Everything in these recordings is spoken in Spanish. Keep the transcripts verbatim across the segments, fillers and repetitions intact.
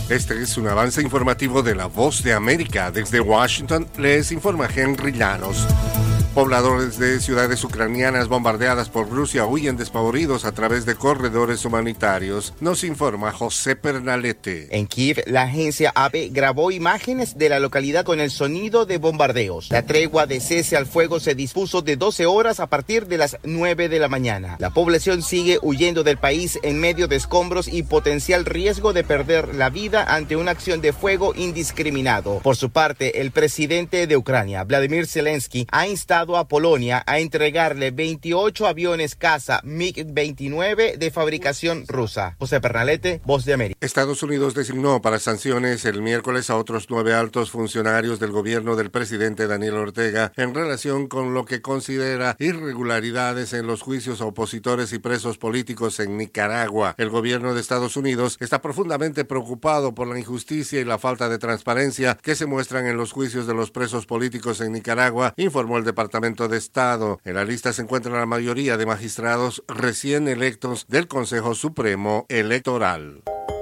Este es un avance informativo de La Voz de América. Desde Washington les informa Henry Llanos. Pobladores de ciudades ucranianas bombardeadas por Rusia huyen despavoridos a través de corredores humanitarios. Nos informa José Pernalete. En Kiev, la agencia A P grabó imágenes de la localidad con el sonido de bombardeos. La tregua de cese al fuego se dispuso de doce horas a partir de las nueve de la mañana. La población sigue huyendo del país en medio de escombros y potencial riesgo de perder la vida ante una acción de fuego indiscriminado. Por su parte, el presidente de Ucrania, Vladimir Zelensky, ha instado a Polonia a entregarle veintiocho aviones caza MiG veintinueve de fabricación rusa. José Pernalete, Voz de América. Estados Unidos designó para sanciones el miércoles a otros nueve altos funcionarios del gobierno del presidente Daniel Ortega en relación con lo que considera irregularidades en los juicios a opositores y presos políticos en Nicaragua. El gobierno de Estados Unidos está profundamente preocupado por la injusticia y la falta de transparencia que se muestran en los juicios de los presos políticos en Nicaragua, informó el Departamento de Estado. En la lista se encuentra la mayoría de magistrados recién electos del Consejo Supremo Electoral.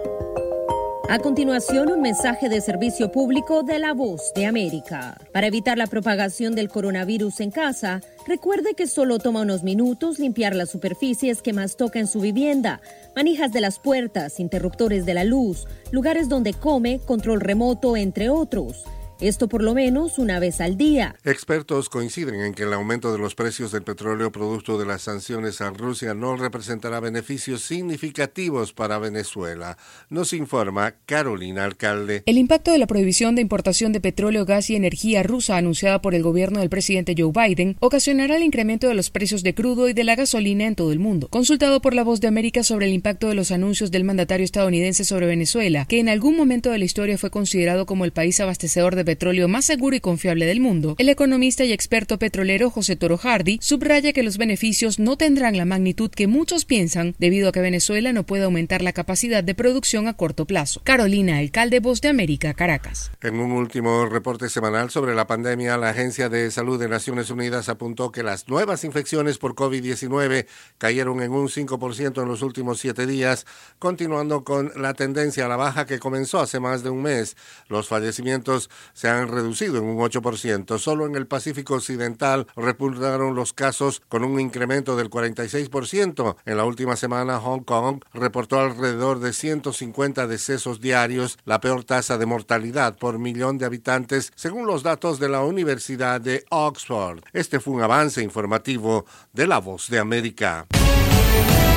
A continuación, un mensaje de servicio público de La Voz de América. Para evitar la propagación del coronavirus en casa, recuerde que solo toma unos minutos limpiar las superficies que más toca en su vivienda, manijas de las puertas, interruptores de la luz, lugares donde come, control remoto, entre otros. Esto por lo menos una vez al día. Expertos coinciden en que el aumento de los precios del petróleo producto de las sanciones a Rusia no representará beneficios significativos para Venezuela. Nos informa Carolina Alcalde. El impacto de la prohibición de importación de petróleo, gas y energía rusa anunciada por el gobierno del presidente Joe Biden ocasionará el incremento de los precios de crudo y de la gasolina en todo el mundo. Consultado por La Voz de América sobre el impacto de los anuncios del mandatario estadounidense sobre Venezuela, que en algún momento de la historia fue considerado como el país abastecedor de petróleo más seguro y confiable del mundo, el economista y experto petrolero José Toro Hardy subraya que los beneficios no tendrán la magnitud que muchos piensan debido a que Venezuela no puede aumentar la capacidad de producción a corto plazo. Carolina Alcalde, Voz de América, Caracas. En un último reporte semanal sobre la pandemia, la Agencia de Salud de Naciones Unidas apuntó que las nuevas infecciones por COVID diecinueve cayeron en un cinco por ciento en los últimos siete días, continuando con la tendencia a la baja que comenzó hace más de un mes. Los fallecimientos se han reducido en un ocho por ciento. Solo en el Pacífico Occidental repuntaron los casos con un incremento del cuarenta y seis por ciento. En la última semana, Hong Kong reportó alrededor de ciento cincuenta decesos diarios, la peor tasa de mortalidad por millón de habitantes, según los datos de la Universidad de Oxford. Este fue un avance informativo de La Voz de América.